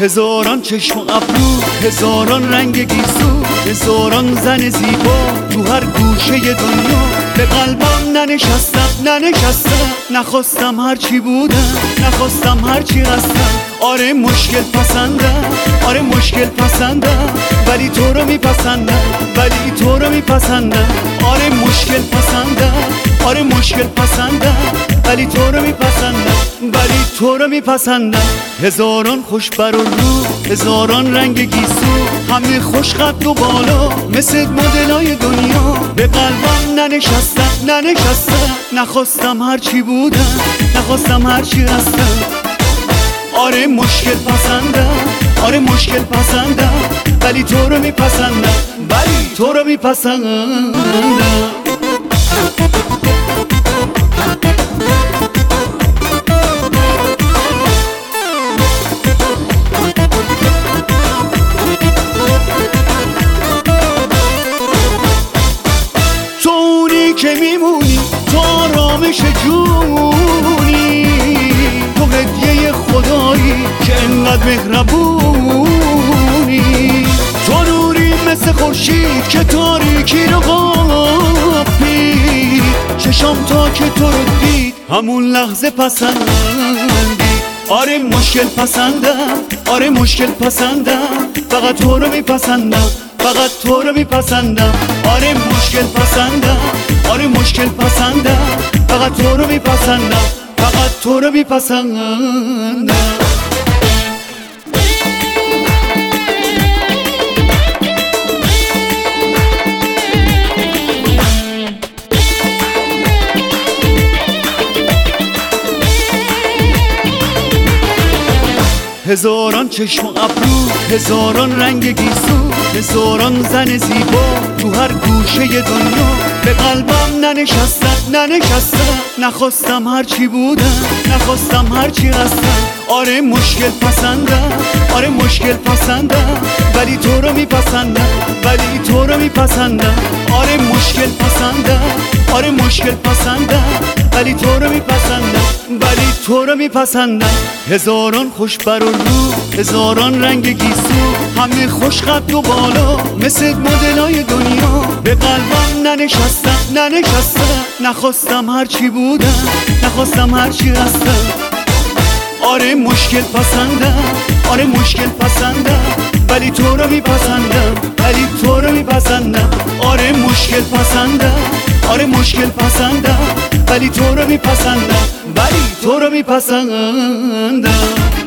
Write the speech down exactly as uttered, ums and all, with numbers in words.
هزاران چشم و ابرو، هزاران رنگ گیسو، هزاران زن زیبا تو هر گوشه دنیا. به قلبم ننشستم ننشستم، نخواستم هرچی بودم، نخواستم هرچی هستم. آره مشکل پسندم، آره مشکل پسندم، ولی تو رو میپسندم، ولی تو رو میپسندم. آره مشکل پسندم، آره مشکل پسندم، ولی تو رو میپسندم، ولی تو رو میپسندم. هزاران خوش بر و رو، هزاران رنگ گیسو، همه خوش قد و بالا مثل مدلای دنیا. به قلبم ننشستم ننشستم، نخواستم هرچی بودم، نخواستم هرچی هستم. آره مشکل پسندم، آره مشکل پسندم، ولی تو رو میپسندم، ولی تو رو میپسندم. تو اونی که میمونی، تو آرامش جونی، تو هدیه خدایی که انقدر مهربونی. تو نوری مثل خورشید که تاریکی رو قاپید، چشام تا که تو رو دید همون لحظه پسندی. آره مشکل پسندم، آره مشکل پسندم، فقط تو رو میپسندم، فقط تو رو میپسندم. آره مشکل پسندم، آره مشکل پسندم، فقط تو رو میپسندم، فقط تو رو میپسندم. هزاران چشم و ابرو، هزاران رنگ گیسو، هزاران زن زیبا تو هر گوشه دنیا. به قلبم ننشستم ننشستم، نخواستم هرچی بودم، نخواستم هرچی هستم. آره مشکل پسندم، آره مشکل پسندم، ولی تو رو میپسندم، ولی تو رو میپسندم. آره مشکل پسندم، آره مشکل پسندم، ولی تو رو میپسندم، ولی تو رو میپسندم. هزاران خوش بر و رو، هزاران رنگ گیسو، همه خوش قد و بالا مثل مدلای دنیا. به قلبم ننشستم ننشستم، نخواستم هرچی بودم، نخواستم هرچی هستم. آره مشکل پسندم، آره مشکل پسندم، ولی تو رو میپسندم، ولی تو رو میپسندم. آره مشکل پسندم، آره مشکل پسندم، ولی تو رو میپسندم، ولی تو رو میپسندم.